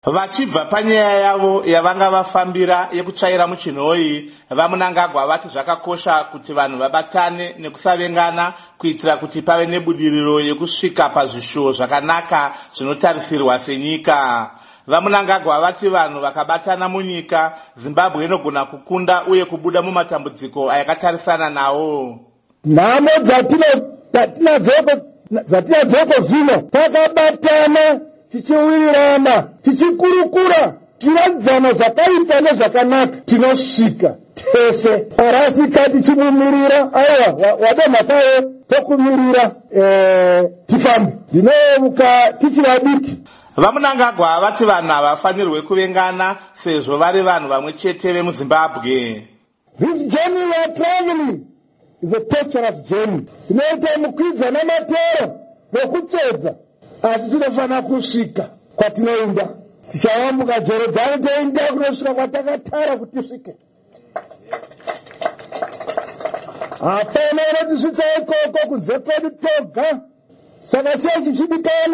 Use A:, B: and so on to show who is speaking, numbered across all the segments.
A: Vachibva panyaya yavo yavanga vafambira yekutsvaira muchinhoyi, vaMunangagwa vati zvakakosha kuti vanhu vabatane nekusavengana kuitira kuti pave nebudiriro yekusvika pazvishuwo zvakanaka zvinotarisirwa senyika. VaMunangagwa vati vanhu vakabatana munyika, Zimbabwe inogona kukunda uye kubuda mumatambudziko ayakatarisana nawo.
B: Nhamo dzatinadzoko zvino takabatana tichiwirirana, tichikurukura, tiradzana zvakaita nezvakanaka, tinosvika tese. Parasika tichimumirira, aiwa wadonhakayo tokumirira tifambe. Ndinomuka tichi vadiki.
A: VaMunangagwa vati vanhu havafanirwe kuvengana sezvo vari vanhu vamwe chete vemuZimbabwe.
B: This journey we are traveling is a torturous journey. Inoita mukwidza namatero nokutsvedza, asi tinofana kusvika kwatinoenda. Tichayambuka Jorodhani toenda kunosvika kwatakatara kuti tisvike. Hapana unotisvitsa ikoko kunze kwedu toga. Saka chechi chidikana,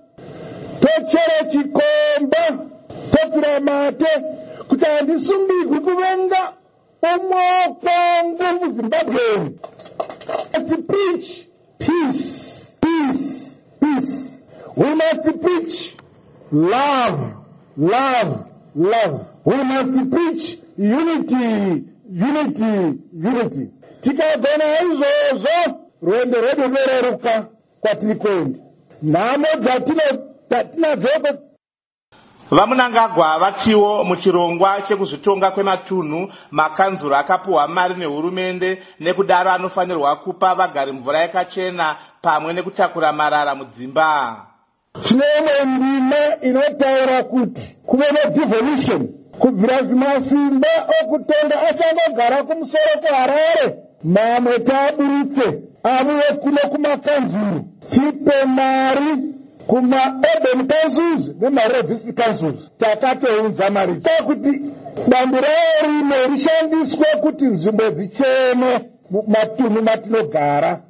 B: tochera chikomba, topfira mate kuti handisumbirwi kuvenga umwe kwangu muZimbabwe. Let's preach peace, peace, peace. We must preach love, love, love. We must preach unity, unity, unity. Tikagona izvozvo, rwendo rwedu runoreruka kwatiri kuenda. Nhamo dzatinadzoko.
A: VaMunangagwa vatiwo muchirongwa chekuzvitonga kwematunhu, makanzuro akapuhwa mari nehurumende, nekudaro anofanirwa kupa vagari mvura yakachena pamwe nekutakura marara mudzimba.
B: Tine imwe ndima inotaura kuti kuve nedevolution, kubvira kumasimba okutonga asangogara kumusoro kweHarare, mamwe taaburutse amuye kuno kumakanzuro, tipe mari kuma-urban councils nema-district councils. Takatounza mari kuti dambu rayo rimwe rishandiswe kuti nzvimbo dzichene matunhu matinogara.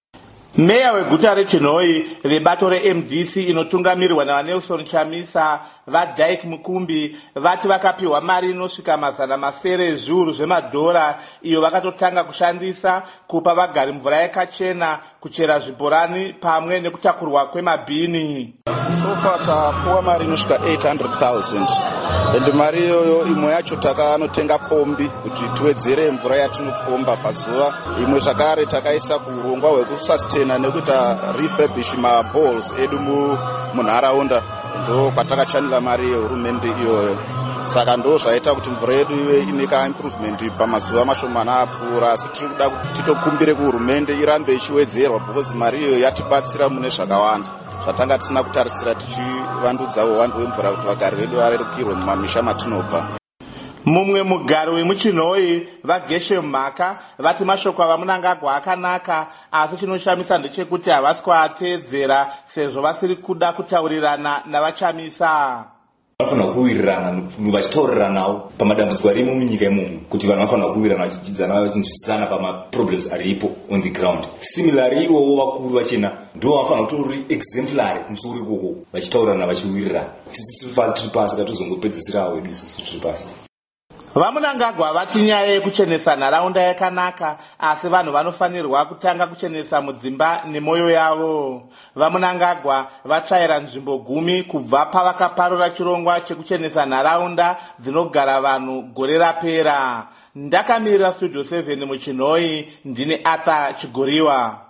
A: Meya weguta reChinhoyi, vebato reMDC inotungamirirwa naNelson Chamisa, vaDyke Mukumbi, vati vakapiwa mari inosvika mazana masere ezviuru zvemadhora iyo vakatotanga kushandisa kupa vagari mvura yakachena, kuchera zvibhorani pamwe nekutakurwa kwemabhini.
C: So far tapuwa mari inosvika 800,000 ende mari iyoyo imwe yacho takanotenga pombi kuti tiwedzere mvura yatinopomba pazuva. Imwe zvakare takaisa kurongwa hwekusustain nekuita refurbish maballs edu munharaunda, ndo kwatakachanira mari yehurumende iyoyo. Saka ndo zvaita kuti mvura yedu ive ine improvement pamazuva mashomana apfuura, asi tiri kuda kuti titokumbire kuhurumende irambe ichiwedzerwa because mari iyoyo yatibatsira mune zvakawanda zvatanga tisina kutarisira, tichivandudzawo uwandu hwemvura kuti vagari vedu varerukirwe mumamisha matinobva.
A: Mumwe mugari wemuChinhoyi, vaGeshe Mhaka, vati mashoko avaMunangagwa akanaka, asi chinoshamisa ndechekuti havasi kuateedzera sezvo vasiri kuda kutaurirana navaChamisa.
D: Vanofanira kuwirirana vachitauriranawo pamadambudziko ari munyika imomo, kuti vanhu vanofanira kuwirirana vachidzidzana vachinzwisisana pamaproblems aripo on the ground. Similarly ivowo vakuru vachena ndivo vanofanira kutori exemplary kumusoro ikoko, vachitaurirana vachiwirirana. Tiri pasi katozongopedzisirawo edu isusu tiri pasi.
A: VaMunangagwa vati nyaya yekuchenesa nharaunda yakanaka, asi vanhu vanofanirwa kutanga kuchenesa mudzimba nemwoyo yavo. VaMunangagwa vatsvaira nzvimbo 10 kubva pavakaparura chirongwa chekuchenesa nharaunda dzinogara vanhu gore rapera. Ndakamirira Studio 7 muChinhoyi, ndine Arthur Chigoriwa.